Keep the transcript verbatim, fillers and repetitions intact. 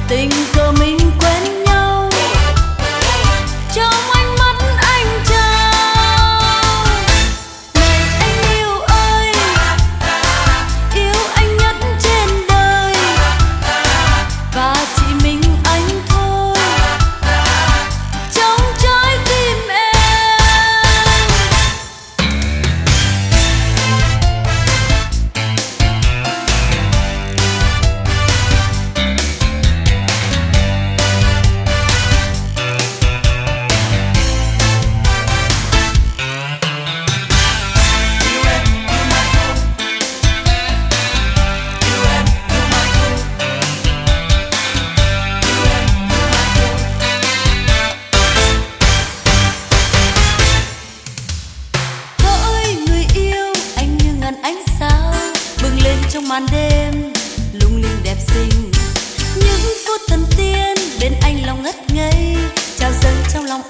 tình cờ mình quen nhau trong ánh mắt anh trao. Này anh yêu ơi, yêu anh nhất trên đời, và chỉ mình anh thôi trong trái tim em. Hỡi người yêu, anh như ngàn ánh sao bừng lên trong màn đêm lung linh đẹp xinh. Những phút thần tiên bên anh lòng ngất ngây trao dâng trong lòng